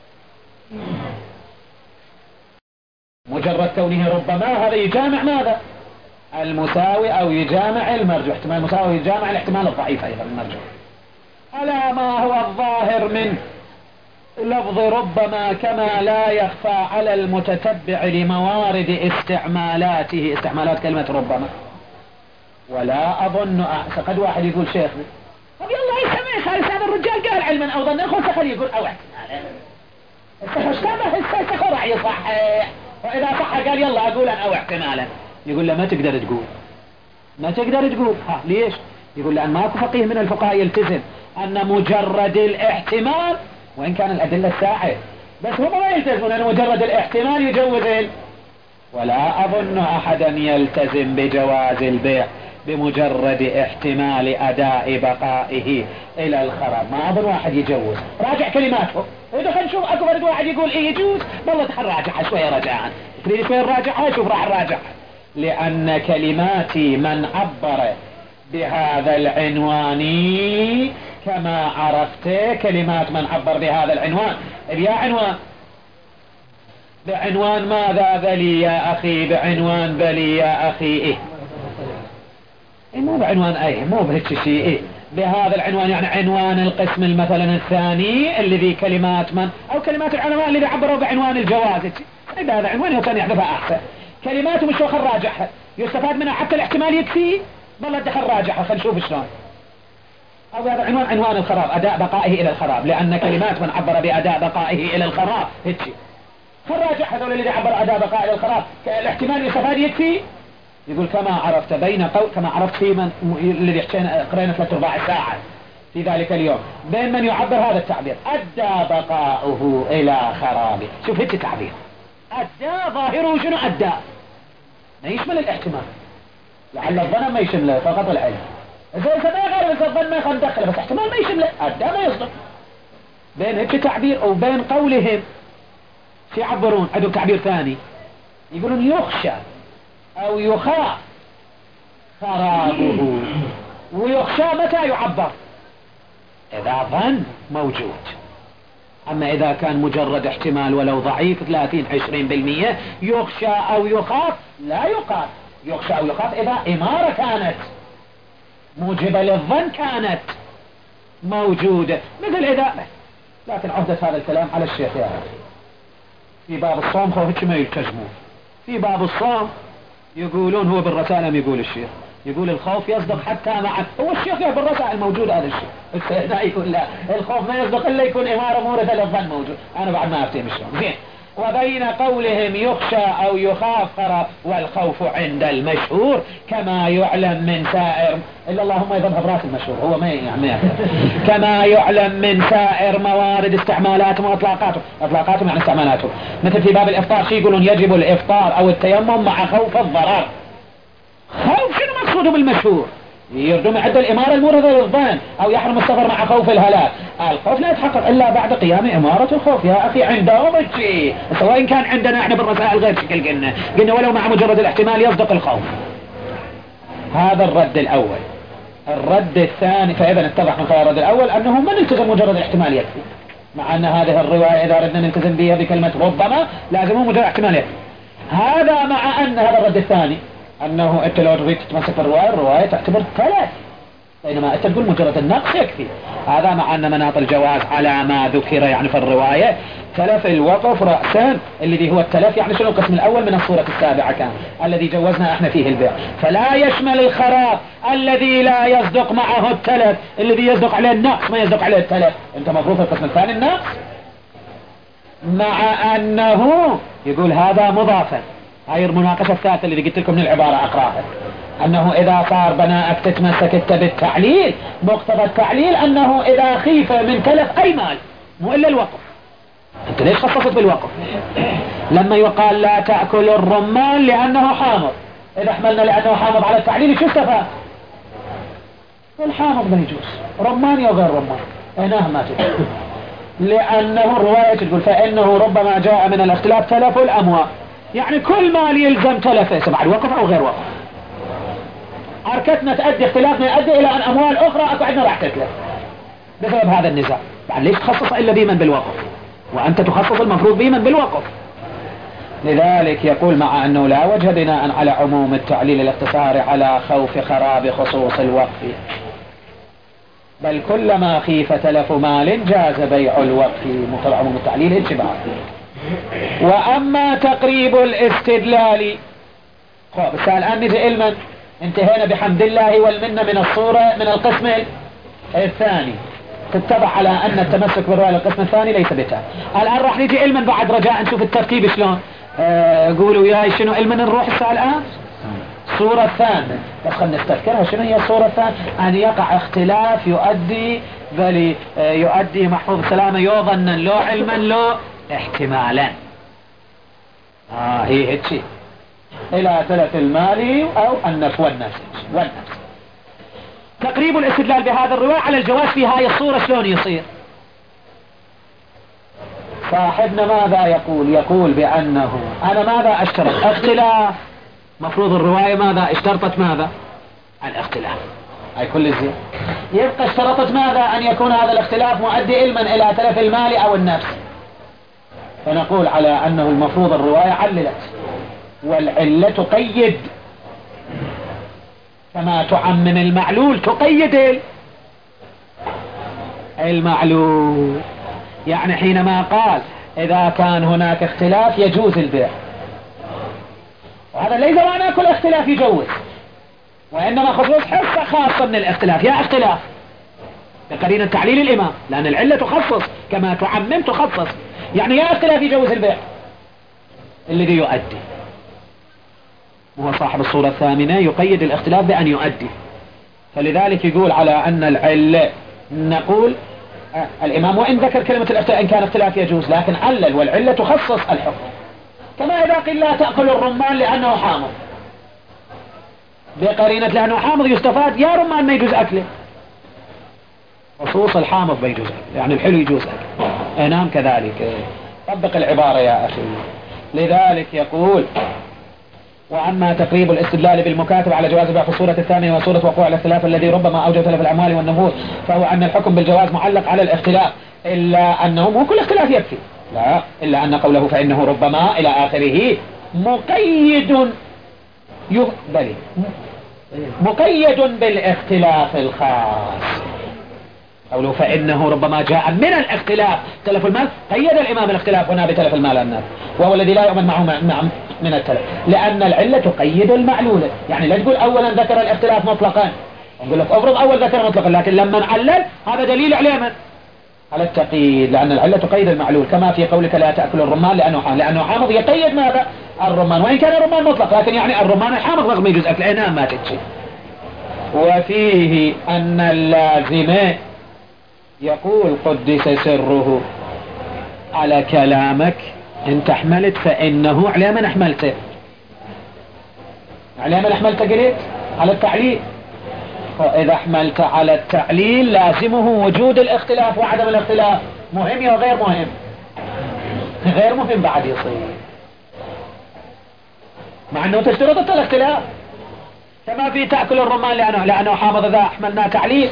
مجرد كونه ربما هذا يجامع ماذا؟ المساوي أو يجامع المرجوح. احتمال المساوي يجامع الاحتمال الضعيف أيضا المرجوح على ما هو الظاهر منه. لفظ ربما كما لا يخفى على المتتبع لموارد استعمالاته، استعمالات كلمة ربما. ولا أظن قد واحد يقول شيخنا طب يلا يسمي خالص هذا الرجال قال علما أو ظنا خلص خلي يقول أو احتمالا استخدمه استخدمه رأي صحيح، وإذا صح قال يلا أقول أو احتمالا. يقول له ما تقدر تقول، ما تقدر تقول. ها ليش؟ يقول لأن ماكو فقيه من الفقهاء يلتزم أن مجرد الاحتمال وإن كان الأدلة الساعة بس هم ما يلتزمون أن مجرد الاحتمال يجوز. ولا أظن أحدا يلتزم بجواز البيع بمجرد احتمال أداء بقائه إلى الخراب. ما أظن واحد يجوز. راجع كلماته إذا خلينا نشوف أكو فرد واحد يقول إيه يجوز والله تخل راجعها شوية رجعان تريد شوية راجعها شوف راح راجعها. لأن كلماتي من عبر بهذا العنوان كما عرفت كلمات من عبر بهذا العنوان يا عنوان بعنوان ماذا بلي يا أخي؟ بعنوان بلي يا أخي إيه؟ إيه مو بعنوان أيه مو بهيك شيء إيه بهذا العنوان يعني عنوان القسم مثلا الثاني الذي كلمات من أو كلمات العلماء الذي عبروا بعنوان الجواز. إذا هذا عنوان يمكن يحذفها أحسن. كلماته مش وخل راجعها يستفاد منها حتى الاحتمال يكفي والله دخل راجعها خل نشوف شلون. أو هذا عنوان عنوان الخراب أداء بقائه إلى الخراب لأن كلمات من عبر بأداء بقائه إلى الخراب هيك خل راجع هذول الذي عبر أداء بقائه إلى الخراب الاحتمال يستفاد يكفي. يقول كما عرفت بين قول كما عرفت في من الذي قرينا ثلاث ارباع ساعة في ذلك اليوم بين من يعبر هذا التعبير أدى بقاؤه إلى خرابه. شوف هيك تعبير أدى ظاهره شنو أدى ما يشمل الاحتمال لعل الظن ما يشمله فقط العلم إذا ما غير الظن ما يخل دخله بس احتمال ما يشمله أدى ما يصدق. بين هيك تعبير أو بين قولهم في يعبرون عندهم تعبير ثاني يقولون يخشى أو يخاف خرابه. ويخشى متى يعبر؟ إذا ظن موجود. أما إذا كان مجرد احتمال ولو ضعيف ثلاثين عشرين بالمية يخشى أو يخاف لا يقال. يخشى أو يخاف إذا إمارة كانت موجبة للظن كانت موجودة مثل إذا لكن عهدة هذا الكلام على الشيخ يا أخي. في باب الصوم خوفك ما يلتزمون. في باب الصوم يقولون هو بالرسائل يقول الشيخ يقول الخوف يصدق حتى مع هو الشيخ يقول بالرسائل موجود هذا الشيء لا يقول لا الخوف ما يصدق إلا يكون إمارة مورثة للظن موجود. أنا بعد ما أفتهم الشيخ زين. وبين قولهم يخشى أو يخاف خراب والخوف عند المشهور كما يعلم من سائر إلا اللهم يذهب براس المشهور هو ما يعني كما يعلم من سائر موارد استعمالاتهم وإطلاقاتهم. إطلاقاتهم يعني استعمالاتهم مثل في باب الإفطار شيء يقولون يجب الإفطار أو التيمم مع خوف الضرر. خوف شنو مقصوده بالمشهور؟ يردم عند الإمارة المورثة للظن أو يحرم السفر مع خوف الهلاك. الخوف لا يتحقق إلا بعد قيام إمارة الخوف يا أخي عندهم الشيء سواء كان عندنا احنا بالرسائل غير شكل قلنا قلنا ولو مع مجرد الاحتمال يصدق الخوف. هذا الرد الأول. الرد الثاني فإذا اتضح من الرد الأول أنه ما نلتزم مجرد الاحتمال يكفي مع أن هذه الرواية إذا ردنا نلتزم بها بكلمة ربما لازم مجرد احتمال يكفي. هذا مع أن هذا الرد الثاني أنه أنت لو تريد تتمسك بالرواية الرواية تعتبر ثلاث بينما أنت تقول مجرد النقص يكفي. هذا مع أن مناط الجواز على ما ذكر يعني في الرواية تلف الوقف رأسا الذي هو التلف يعني شنو القسم الأول من الصورة السابعة كان الذي جوزنا احنا فيه البيع فلا يشمل الخراب الذي لا يصدق معه التلف الذي يصدق عليه النقص ما يصدق عليه التلف. انت مفروض القسم الثاني النقص مع أنه يقول هذا مضافا. هاي المناقشة الثالثة اللي قلت لكم من العبارة أقراها أنه إذا صار بناءك تتمسك انت بالتعليل مقتضى التعليل أنه إذا خيف من تلف أي مال مو إلا الوقف. أنت ليش خصصت بالوقف؟ لما يقال لا تأكل الرمان لأنه حامض إذا حملنا لأنه حامض على التعليل شو استفاد؟ الحامض ما يجوز رمان أو غير رمان هنا ما تجوز لأنه الرواية تقول فإنه ربما جاء من الاختلاف تلف الأموال يعني كل مال يلزم تلفه سبع الوقف أو غير وقف. حركتنا تؤدي اختلافنا يؤدي إلى أن أموال أخرى أقعدنا راح تتلف بسبب هذا النزاع. يعني ليش تخصص إلا بيمن بالوقف وأنت تخصص المفروض بيمن بالوقف. لذلك يقول مع أنه لا وجه بناء على عموم التعليل الاقتصاري على خوف خراب خصوص الوقف بل كلما خيف تلف مال جاز بيع الوقف مطلع عموم التعليل اتباعا. وأما تقريب الاستدلال، بس الآن نجي علما، انتهينا بحمد الله والمنة من الصورة من القسم الثاني، تتبع على أن التمسك بالرواية للقسم الثاني ليس بتاع. الآن راح نجي علما بعد رجاء نشوف الترتيب شلون. آه قولوا ياي شنو علما نروح الساعة الآن؟ الصورة الثانية، بس خلنا نستذكرها شنو هي الصورة الثانية. أن يقع اختلاف يؤدي بل يؤدي محفوظ سلامة يظن لو علما لو احتمالا. آه هي هيك إلى تلف المال أو النفس والنفس والنفس. تقريب الاستدلال بهذا الرواية على الجواز في هاي الصورة شلون يصير؟ صاحبنا ماذا يقول؟ يقول بأنه أنا ماذا اشترط؟ اختلاف. مفروض الرواية ماذا اشترطت؟ ماذا؟ الاختلاف. أي كل الزين. يبقى اشترطت ماذا؟ أن يكون هذا الاختلاف مؤدي علما إلى تلف المال أو النفس. فنقول على أنه المفروض الرواية عللت، والعلة تقيد كما تعمم المعلول تقيد المعلول. يعني حينما قال إذا كان هناك اختلاف يجوز البيع، وهذا ليس معنى كل اختلاف يجوز، وإنما خصوص حصة خاصة من الاختلاف. يا اختلاف بقرينة تعليل الإمام، لأن العلة تخصص كما تعمم تخصص، يعني يا اختلاف يجوز البيع الذي يؤدي. وهو صاحب الصورة الثامنة يقيد الاختلاف بأن يؤدي، فلذلك يقول على أن العلة نقول آه الإمام وإن ذكر كلمة الاختلاف إن كان اختلاف يجوز، لكن علل والعلة تخصص الحكم. كما إذا قيل لا تأكل الرمان لأنه حامض، بقرينة لأنه حامض يستفاد يا رمان ما يجوز أكله، خصوص الحامض ما يجوز أكله، يعني الحلو يجوز أكله. نعم كذلك طبق العبارة يا أخي. لذلك يقول وأما تقريب الاستدلال بالمكاتب على جواز البيع في الصورة الثانية وصورة وقوع الاختلاف الذي ربما أوجب تلف الأموال والنفوس، فهو أن الحكم بالجواز معلق على الاختلاف، إلا أنه مو كل اختلاف يكفي، لا، إلا أن قوله فإنه ربما إلى آخره مقيد يقبل مقيد بالاختلاف الخاص. قوله فإنه ربما جاء من الاختلاف تلف المال، قيد الإمام الاختلاف هنا بتلف المال الناس، وهو الذي لا يؤمن معه مع من التلف، لأن العلة تقيد المعلول. يعني لا تقول أولا ذكر الاختلاف مطلقا، نقول لك أفرض أول ذكر مطلقا، لكن لما نعلل هذا دليل عليه من؟ على التقييد، لأن العلة تقيد المعلول، كما في قولك لا تأكل الرمان لأنه حامض، لأنه حامض يقيد ماذا؟ الرمان، وإن كان الرمان مطلق لكن يعني الرمان الحامض رغم يجوز أكله نعم ما تجي. وفيه أن اللازم يقول قدس سره على كلامك انت حملت فإنه على من احملته؟ على من احملته قلت؟ على التعليل. وإذا احملت على التعليل لازمه وجود الاختلاف وعدم الاختلاف. مهم يا غير مهم؟ غير مهم بعد يصير، مع انه تشترط الاختلاف، كما في تأكل الرمان لأنه, لأنه حامض إذا احملنا تعليل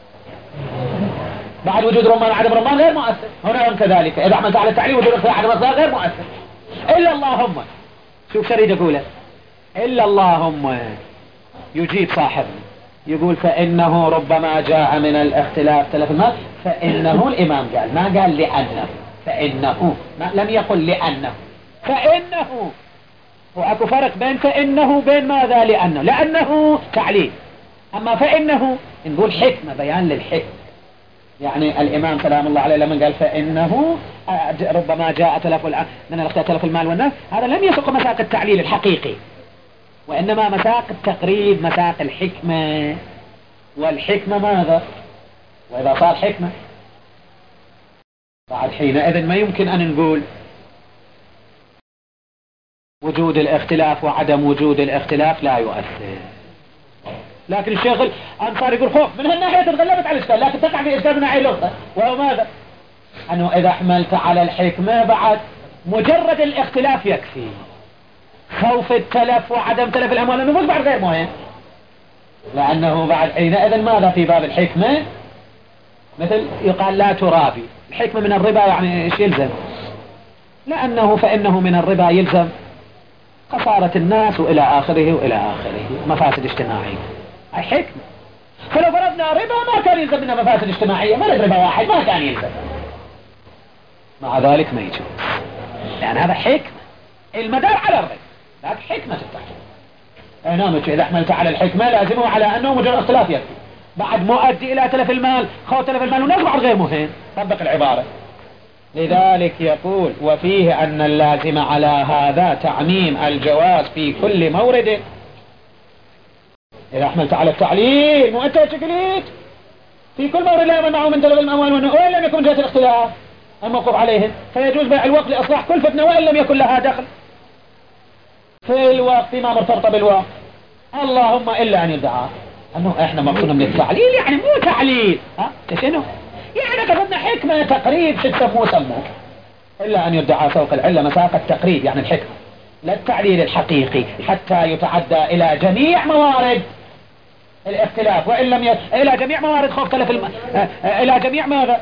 بعد وجود رمان وعدم رمان غير مؤثر. هنا كذلك إذا احملت على التعليل وجود الاختلاف وعدم الاختلاف غير مؤثر. إلا اللهم شوف شريد يقوله، إلا اللهم يجيب صاحبنا يقول فإنه ربما جاء من الاختلاف تلف المال، فإنه الإمام قال، ما قال لأنه، فإنه ما لم يقل لأنه، فإنه. وأكو فرق بين فإنه بين ماذا لأنه، لأنه تعليل، أما فإنه نقول حكمة بيان للحكم. يعني الإمام سلام الله عليه لما قال فإنه ربما جاء تلف من الاختلاف تلف المال والنفس، هذا لم يسق مساق التعليل الحقيقي، وإنما مساق التقريب، مساق الحكمة. والحكمة ماذا؟ وإذا صار حكمة بعد حينئذ ما يمكن أن نقول وجود الاختلاف وعدم وجود الاختلاف لا يؤثر. لكن الشيخ الأنصاري يقول خوف من هالناحية تتغلبت على الإشكال، لكن تقع في إشكال من ناحية لغة، وهو ماذا؟ أنه إذا حملت على الحكمة بعد مجرد الاختلاف يكفي، خوف التلف وعدم تلف الأموال النفوس بعد غير مهم، لأنه بعد حينئذ ماذا في باب الحكمة؟ مثل يقال لا ترابي، الحكمة من الربا يعني إيش يلزم؟ لأنه فإنه من الربا يلزم خسارة الناس وإلى آخره وإلى آخره، مفاسد اجتماعية، أي حكمة. فلو فرضنا ربا ما كان يلزم منها مفاسد اجتماعية، ما ربا واحد ما كان يلزم، مع ذلك ما يجوز، لأن هذا حكمة، المدار على الربا لكن حكمة التحريم. نعم، إذا احملت على الحكمة لازمه على أنه مجرد اختلاف يكفي، بعد مؤدي إلى تلف المال، خوف تلف المال وناس بعد غير مهم، طبق العبارة. لذلك يقول وفيه أن اللازم على هذا تعميم الجواز في كل مورد. إذا احملت على التعليل مو أنت تقليد في كل مورد لا يمنعه من تلف الأموال وإن لم يكن جهة الاختلاف الموقوف عليهم، فيجوز بيع الوقت لإصلاح كل فتنة وإن لم يكن لها دخل في الوقت ما مرتبطة بالوقت، اللهم إلا أن يدعى أنه إحنا مقصودنا من التعليل، يعني مو تعليل، ها شنو يعني قصدنا حكمة تقريب شو تسموه سموه، إلا أن يدعى فوق العلة مساقة تقريب يعني الحكمة لا التعليل الحقيقي حتى يتعدى إلى جميع موارد الاختلاف وإن لم ي... إلى جميع موارد خوف تلف الم... إلى جميع ماذا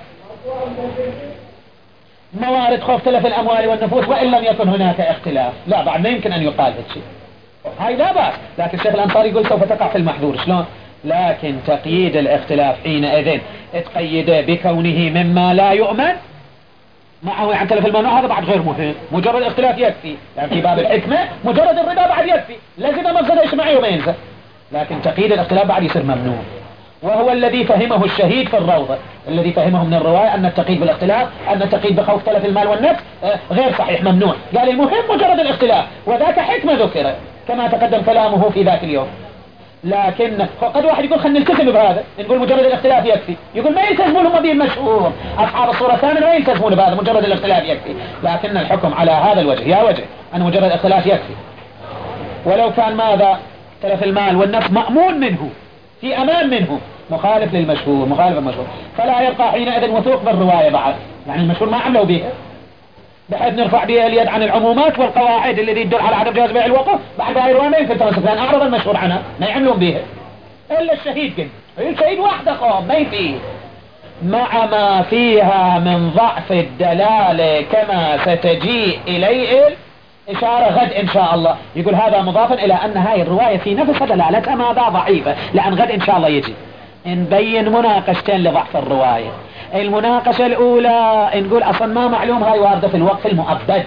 موارد خوف تلف الأموال والنفوس وإن لم يكن هناك اختلاف. لا بعد ما يمكن أن يقال هذا الشيء، هاي لا بأس، لكن الشيخ الأنصاري يقول سوف تقع في المحذور. شلون؟ لكن تقييد الاختلاف حينئذ تقيده بكونه مما لا يؤمن معه عن تلف الممنوع، هذا بعد غير مهم، مجرد الاختلاف يكفي، يعني في باب الحكمة مجرد الربا بعد يكفي، لازم مقصد اجتماعي وما ينزل، لكن تقييد الاختلاف بعد يصير ممنوع، وهو الذي فهمه الشهيد في الروضة، الذي فهمه من الرواية أن التقييد بالاختلاف أن التقييد بخوف تلف المال والنفس غير صحيح ممنوع، قال المهم مجرد الاختلاف وذاك حكمة ذكر كما تقدم كلامه في ذاك اليوم. لكن قد واحد يقول خلينا نلتزم بهذا، نقول مجرد الاختلاف يكفي، يقول ما يلتزمون هم به المشهور أصحاب الصورة الثانية ما يلتزمون بهذا مجرد الاختلاف يكفي، لكن الحكم على هذا الوجه يا وجه أن مجرد الاختلاف يكفي، ولو كان ماذا تلف المال والنفس مأمون منه في أمان منه مخالف للمشهور مخالف للمشهور، فلا يبقى حينئذ وثوق بالرواية بعد، يعني المشهور ما عملوا به بحيث نرفع بها اليد عن العمومات والقواعد الذي يدل على عدم جواز بيع الوقف، بعد هاي الرواية ما يمكن تمسك لأن أعرض المشهور عنها ما يعملون بها إلا الشهيد قل الشهيد وحده قام ما يفيه، مع ما فيها من ضعف الدلالة كما ستجيء إليه إشارة غد إن شاء الله. يقول هذا مضافا إلى أن هاي الرواية في نفس دلالتها ماذا ضعيفة، لأن غد إن شاء الله يجي نبين مناقشتين لضعف الرواية. المناقشة الأولى نقول أصلا ما معلوم هاي واردة في الوقف المؤبد،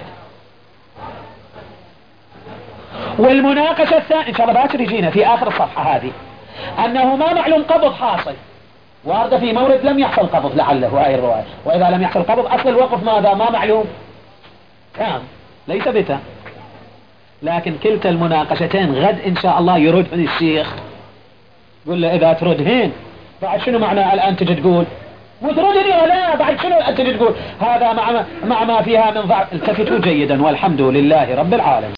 والمناقشة الثانية إن شاء الله باكر يجينا في آخر الصفحة هذه أنه ما معلوم قبض حاصل، واردة في مورد لم يحصل قبض لعله هاي الرواية، وإذا لم يحصل قبض أصل الوقف ماذا ما معلوم كان ليس بتا، لكن كلتا المناقشتين غد إن شاء الله يرد الشيخ يقول له إذا تردهن بعد شنو معنى الآن تجي تقول وتردني ولا بعد شنو أنت تجي تقول هذا مع ما, مع ما فيها من ضعف. التفتوا جيدا والحمد لله رب العالمين.